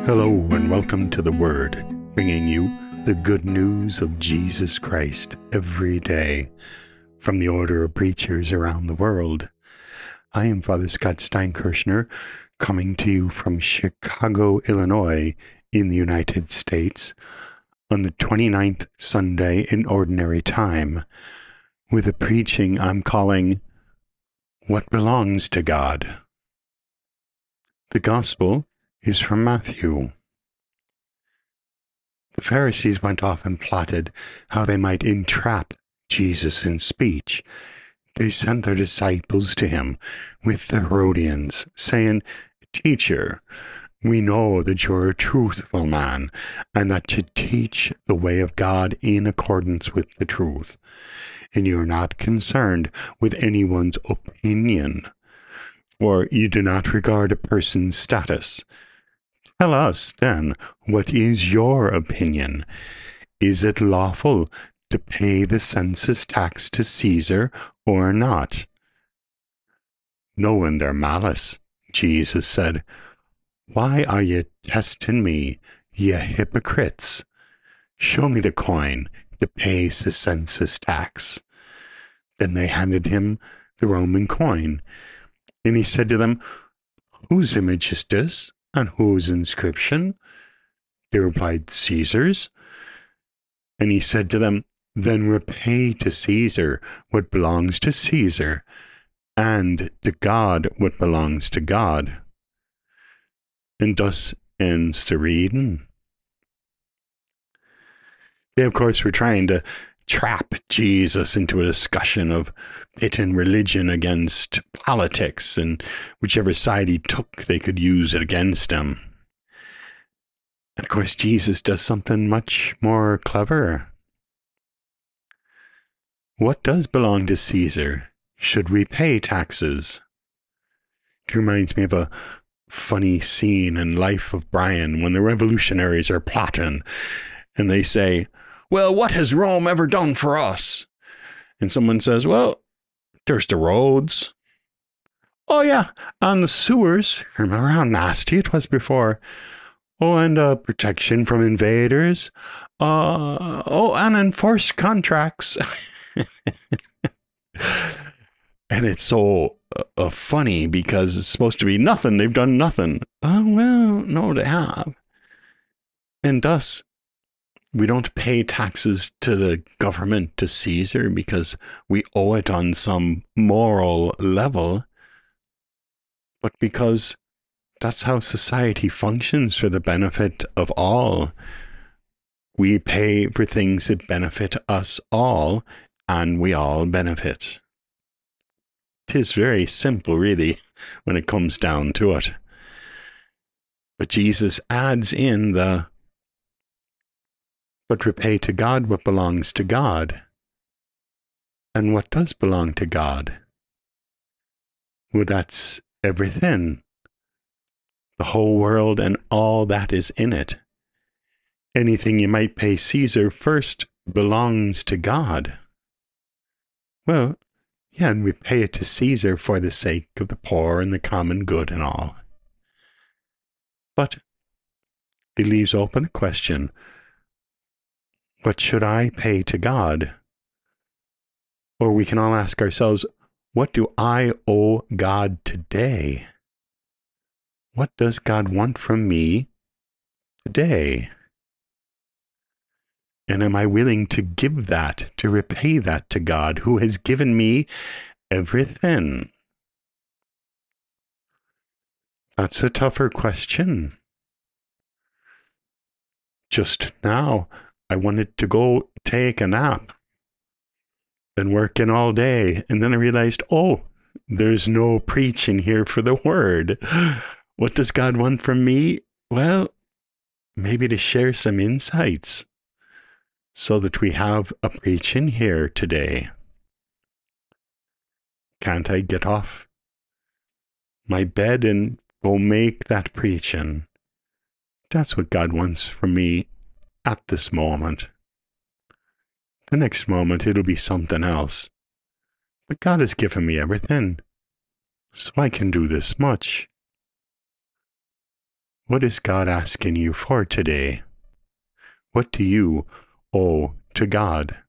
Hello and welcome to The Word, bringing you the good news of Jesus Christ every day from the order of preachers around the world. I am Father Scott Steinkirchner, coming to you from Chicago, Illinois, in the United States, on the 29th Sunday in Ordinary Time, with a preaching I'm calling What Belongs to God. The Gospel is from Matthew. The Pharisees went off and plotted how they might entrap Jesus in speech. They sent their disciples to him with the Herodians, saying, "Teacher, we know that you're a truthful man, and that you teach the way of God in accordance with the truth, and you're not concerned with anyone's opinion, for you do not regard a person's status. Tell us, then, what is your opinion? Is it lawful to pay the census tax to Caesar or not?" Knowing their malice, Jesus said, "Why are ye testing me, ye hypocrites? Show me the coin to pay the census tax." Then they handed him the Roman coin, and he said to them, "Whose image is this, and whose inscription?" They replied, "Caesar's." And he said to them, "Then repay to Caesar what belongs to Caesar, and to God what belongs to God." And thus ends the reading. They, of course, were trying to trap Jesus into a discussion of pitting religion against politics, and whichever side he took, they could use it against him. And of course, Jesus does something much more clever. What does belong to Caesar? Should we pay taxes? It reminds me of a funny scene in Life of Brian when the revolutionaries are plotting, and they say, "Well, what has Rome ever done for us?" And someone says, "Well, there's the roads." "Oh, yeah, and the sewers. Remember how nasty it was before? Oh, and protection from invaders. And enforced contracts." And it's so funny because it's supposed to be nothing. They've done nothing. Oh, well, no, they have. And thus, we don't pay taxes to the government, to Caesar, because we owe it on some moral level, but because that's how society functions for the benefit of all. We pay for things that benefit us all, and we all benefit. It is very simple, really, when it comes down to it. But Jesus adds in but repay to God what belongs to God. And what does belong to God? Well, that's everything. The whole world and all that is in it. Anything you might pay Caesar first belongs to God. Well, yeah, and we pay it to Caesar for the sake of the poor and the common good and all. But it leaves open the question, what should I pay to God? Or we can all ask ourselves, what do I owe God today? What does God want from me today? And am I willing to give that, to repay that to God, who has given me everything? That's a tougher question. Just now, I wanted to go take a nap. Been working all day, and then I realized, oh, there's no preaching here for the word. What does God want from me? Well, maybe to share some insights so that we have a preaching here today. Can't I get off my bed and go make that preaching? That's what God wants from me at this moment. The next moment, it'll be something else. But God has given me everything, so I can do this much. What is God asking you for today? What do you owe to God?